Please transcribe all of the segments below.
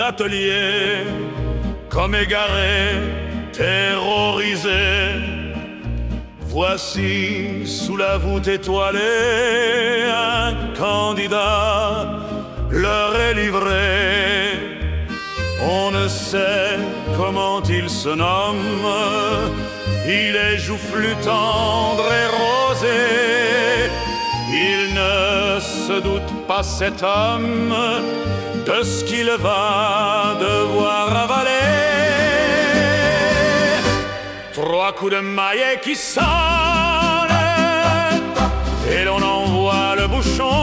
l'atelier, comme égaré, terrorisé. Voici sous la voûte étoilée un candidat, l'heure est livrée. On ne sait comment il se nomme, il est joufflu tendre et rosé. Il ne se doute pas cet homme de ce qu'il va devoir avaler. 3 coups de maillet qui sonnent et l'on envoie le bouchon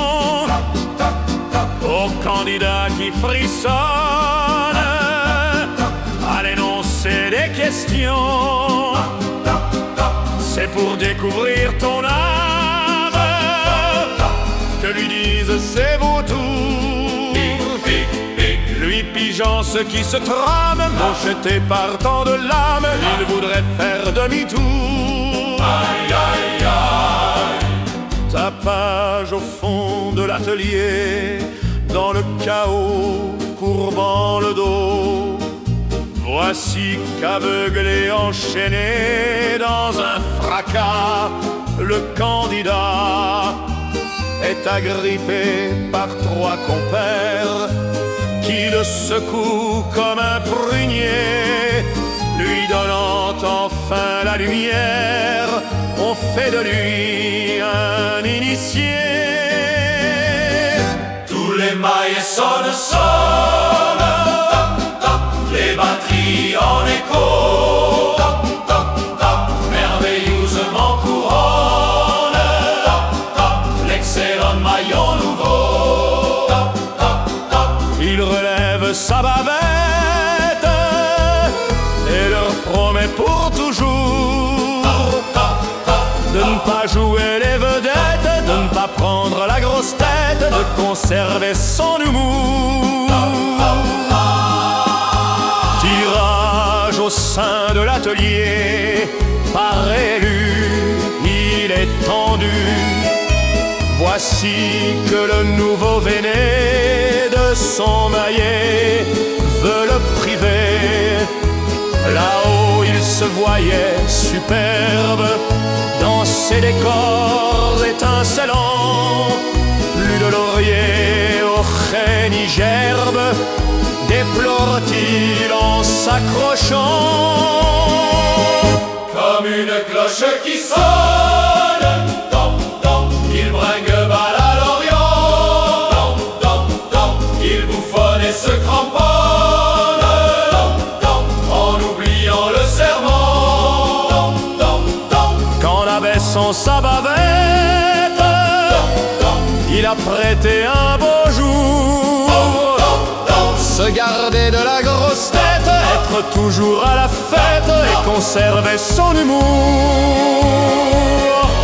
au candidat qui frissonne à l'énoncé des questions. C'est pour découvrir ton âme que lui disent ses vautours. Lui pigeant ce qui se trame, mocheté par tant de lames, il voudrait faire demi-tour. Aïe, aïe, aïe. Tapage au fond de l'atelier, dans le chaos, courbant le dos. Voici qu'aveuglé, enchaîné dans un fracas, le candidat est agrippé par 3 compères qui le secouent comme un prunier, lui donnant enfin la lumière. On fait de lui un initié. Tous les maillets sonnent, sonnent, les batteries en écho, merveilleusement couronne l'excellent maillon nouveau. Il relève sa bavette et leur promet pour toujours de ne pas jouer les vedettes, de ne pas prendre la grosse tête, de conserver son humour. Tirage au sein de l'atelier, par élu, il est tendu. Voici que le nouveau Véné de son maillet veut le priver. Là-haut il se voyait superbe dans ses décors étincelants. Plus de laurier au chêne ni gerbe, déplore-t-il en s'accrochant. Comme une cloche qui sonne, il bringue balle à l'Orient, il bouffonne et se cramponne en oubliant le serment. Qu'en abaissant sa bavette, il a prêté un beau jour. Se garder de la grosse tête, être toujours à la fête et conserver son humour.